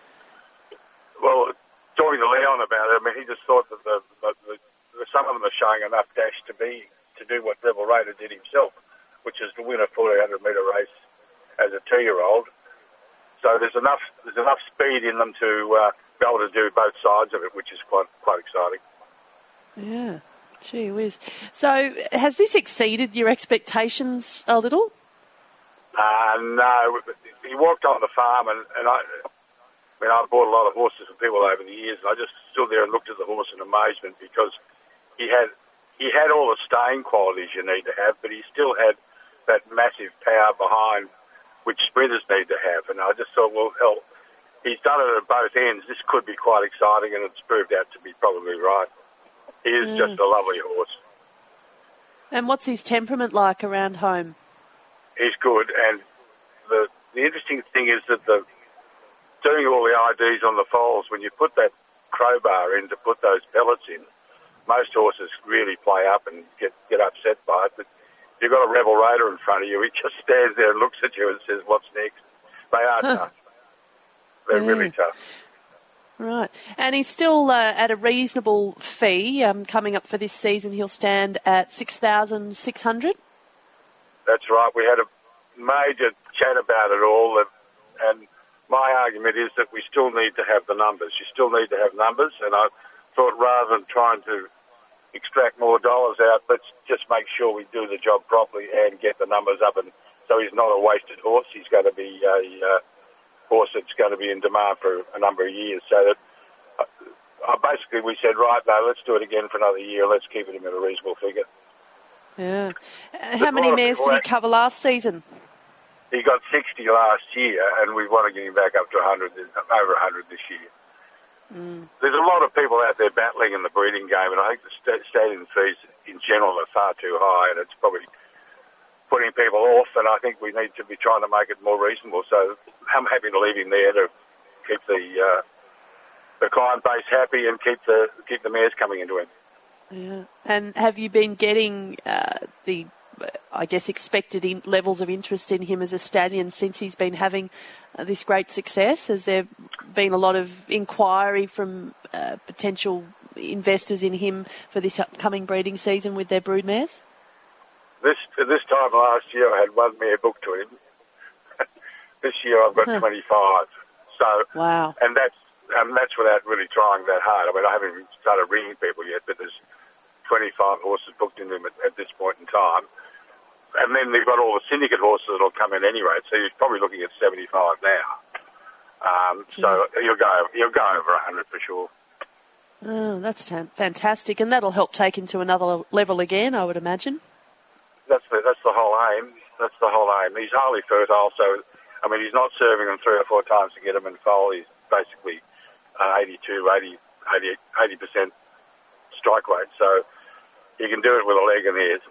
Well, talking to Leon about it, I mean, he just thought that the, the, the, the, some of them are showing enough dash to be to do what Rebel Raider did himself, which is to win a fourteen hundred metre race as a two-year-old. So there's enough there's enough speed in them to uh, be able to do both sides of it, which is quite quite exciting. Yeah, gee whiz. So has this exceeded your expectations a little? Uh, no, he walked on the farm, and, and I, I mean, I bought a lot of horses from people over the years, and I just stood there and looked at the horse in amazement because he had he had all the staying qualities you need to have, but he still had that massive power behind which sprinters need to have. And I just thought, well, hell, he's done it at both ends. This could be quite exciting, and it's proved out to be probably right. He is mm. just a lovely horse. And what's his temperament like around home? He's good, and the the interesting thing is that the doing all the I Ds on the foals, when you put that crowbar in to put those pellets in, most horses really play up and get, get upset by it. But if you've got a Rebel Raider in front of you, he just stands there and looks at you and says, "What's next?" They are tough. They're yeah. really tough. Right. And he's still uh, at a reasonable fee. Um, coming up for this season, he'll stand at six thousand six hundred dollars. That's right. We had a major chat about it all, and, and my argument is that we still need to have the numbers. You still need to have numbers, and I thought rather than trying to extract more dollars out, let's just make sure we do the job properly and get the numbers up. And so he's not a wasted horse. He's going to be a uh, horse that's going to be in demand for a number of years. So that uh, uh, basically we said, right, no, let's do it again for another year. Let's keep it in at a reasonable figure. Yeah. Uh, how many mares did he cover last season? He got sixty last year, and we want to get him back up to one hundred, over one hundred this year. Mm. There's a lot of people out there battling in the breeding game, and I think the st- stadium fees in general are far too high, and it's probably putting people off, and I think we need to be trying to make it more reasonable. So I'm happy to leave him there to keep the uh, the client base happy and keep the keep the mares coming into him. Yeah. And have you been getting uh, the, I guess, expected in levels of interest in him as a stallion since he's been having uh, this great success? Has there been a lot of inquiry from uh, potential investors in him for this upcoming breeding season with their broodmares? This this time last year I had one mare booked to him. This year I've got huh. twenty-five. So wow. And that's and that's without really trying that hard. I mean, I haven't even started ringing people yet, but there's twenty-five horses booked into him at, at this point in time. And then they've got all the syndicate horses that'll come in anyway, so he's probably looking at seventy-five now. Um, so yeah. he'll go he'll go over one hundred for sure. Oh, that's t- fantastic, and that'll help take him to another level again, I would imagine. That's the that's the whole aim. That's the whole aim. He's highly fertile, so I mean he's not serving them three or four times to get him in foal. He's basically uh, eighty-two, eighty, eighty, eighty percent strike rate, so you can do it with a leg and ears.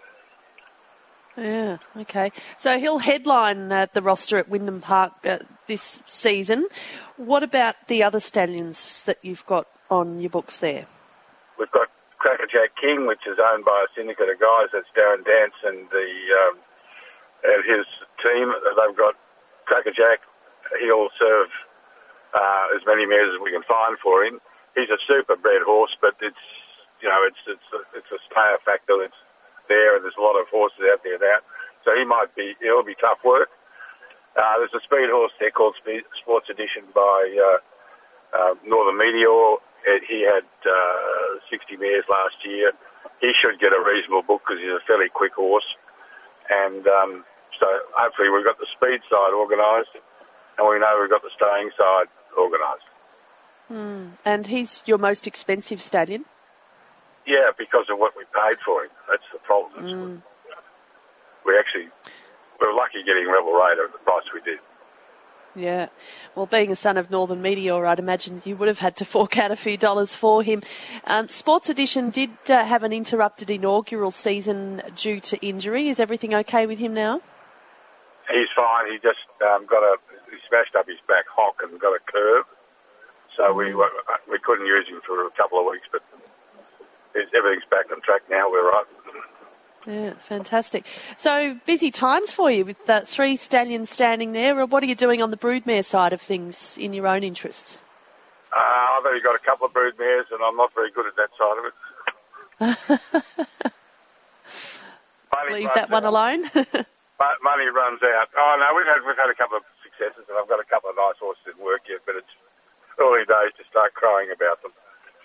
Yeah, okay. So he'll headline uh, the roster at Wyndham Park uh, this season. What about the other stallions that you've got on your books there? We've got Crackerjack King, which is owned by a syndicate of guys. That's Darren Dance and the um, and his team. They've got Crackerjack. He'll serve uh, as many mares as we can find for him. He's a super bred horse, but it's you know it's it's a, it's a stayer factor that's there, and there's a lot of horses out there now. So he might be, it'll be tough work. Uh, there's a speed horse there called Speed, Sports Edition by uh, uh, Northern Meteor. It, he had uh, sixty mares last year. He should get a reasonable book because he's a fairly quick horse. And um, so hopefully we've got the speed side organised, and we know we've got the staying side organised. Mm. And he's your most expensive stallion? Yeah, because of what we paid for him. That's the problem. Mm. We actually, we were lucky getting Rebel Raider at the price we did. Yeah. Well, being a son of Northern Meteor, I'd imagine you would have had to fork out a few dollars for him. Um, Sports Edition did uh, have an interrupted inaugural season due to injury. Is everything okay with him now? He's fine. He just um, got a, he smashed up his back hock and got a curve. So mm. we were, we couldn't use him for a couple of weeks, but everything's back on track now. We're right. Yeah, fantastic. So busy times for you with uh, three stallions standing there. What are you doing on the broodmare side of things in your own interests? Uh, I've only got a couple of broodmares, and I'm not very good at that side of it. Leave that one alone. Mo- money runs out. Oh no, we've had we've had a couple of successes, and I've got a couple of nice horses in work yet, but it's early days to start crying about them.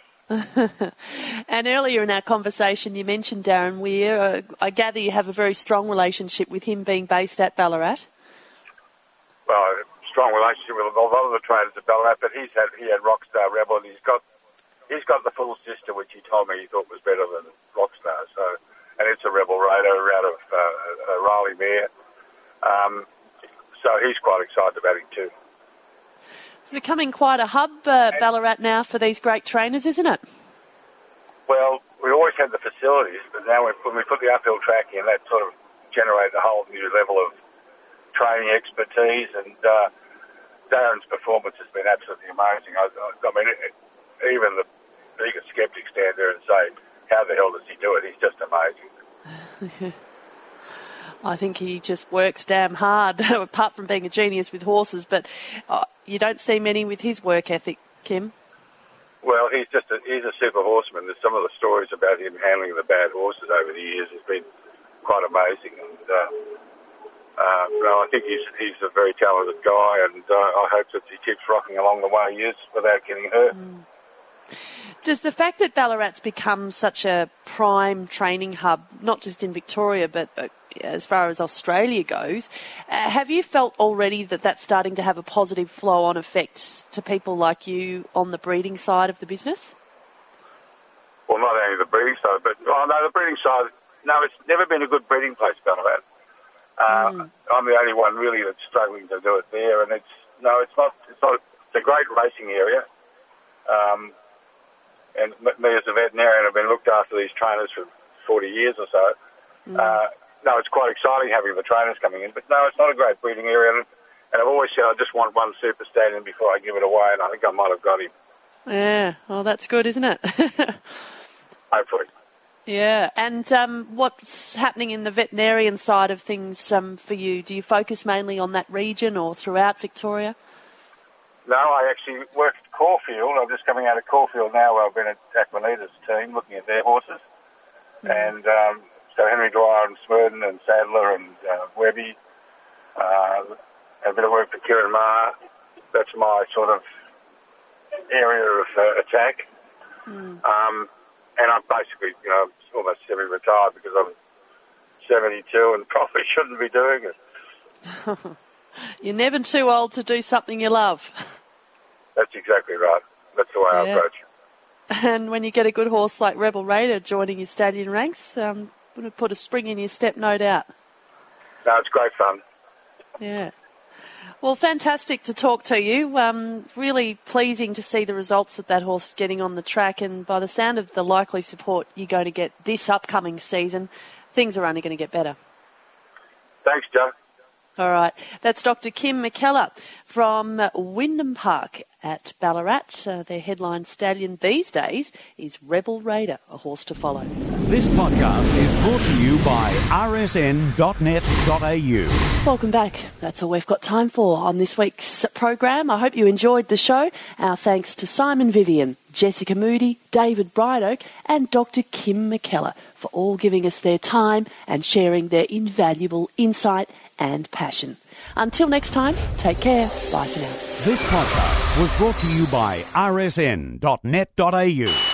And earlier in our conversation, you mentioned Darren Weir. Uh, I gather you have a very strong relationship with him, being based at Ballarat. Well, strong relationship with a lot of the trainers at Ballarat, but he's had he had Rockstar Rebel, and he's got he's got the full sister, which he told me he thought was better than Rockstar. So, and it's a Rebel Raider out of uh, a Riley mare. Um, so he's quite excited about it too. It's becoming quite a hub, uh, Ballarat, now for these great trainers, isn't it? Well, we always had the facilities, but now when we put the uphill track in, that sort of generated a whole new level of training expertise, and uh, Darren's performance has been absolutely amazing. I, I mean, it, even the biggest skeptics stand there and say, how the hell does he do it? He's just amazing. I think he just works damn hard, apart from being a genius with horses, but uh, you don't see many with his work ethic, Kim. Well, he's just a, he's a super horseman. There's some of the stories about him handling the bad horses over the years has been quite amazing, and uh, uh, no, I think he's he's a very talented guy, and uh, I hope that he keeps rocking along the way he is without getting hurt. Mm. Does the fact that Ballarat's become such a prime training hub, not just in Victoria, but uh, as far as Australia goes, uh, have you felt already that that's starting to have a positive flow-on effect to people like you on the breeding side of the business? Well, not only the breeding side, but oh no, the breeding side. No, it's never been a good breeding place, Ballarat. Uh, mm. I'm the only one really that's struggling to do it there, and it's no, it's not. It's not. It's a great racing area. Um, And me as a veterinarian, I've been looked after these trainers for forty years or so. Mm. Uh, no, it's quite exciting having the trainers coming in, but no, it's not a great breeding area. And, and I've always said I just want one super stallion before I give it away, and I think I might have got him. Yeah, well, that's good, isn't it? Hopefully. Yeah, and um, what's happening in the veterinarian side of things um, for you? Do you focus mainly on that region or throughout Victoria? No, I actually work at Caulfield. I'm just coming out of Caulfield now where I've been at Aquilita's team looking at their horses. Mm. And um, so Henry Dwyer and Smurden and Sadler and uh, Webby. Uh, a bit of work for Kieran Maher. That's my sort of area of uh, attack. Mm. Um, and I'm basically, you know, almost semi-retired because I'm seventy-two and probably shouldn't be doing it. You're never too old to do something you love. That's exactly right. That's the way yeah. I approach it. And when you get a good horse like Rebel Raider joining your stallion ranks, um, going to put a spring in your step, no doubt. No, it's great fun. Yeah. Well, fantastic to talk to you. Um, really pleasing to see the results that that horse is getting on the track, and by the sound of the likely support you're going to get this upcoming season, things are only going to get better. Thanks, Joe. All right. That's Doctor Kim McKellar from Wyndham Park at Ballarat. Uh, their headline stallion these days is Rebel Raider, a horse to follow. This podcast is brought to you by r s n dot net dot a u. Welcome back. That's all we've got time for on this week's program. I hope you enjoyed the show. Our thanks to Simon Vivian, Jessica Moody, David Brideoak and Doctor Kim McKellar for all giving us their time and sharing their invaluable insight and passion. Until next time, take care. Bye for now. This podcast was brought to you by r s n dot net dot a u.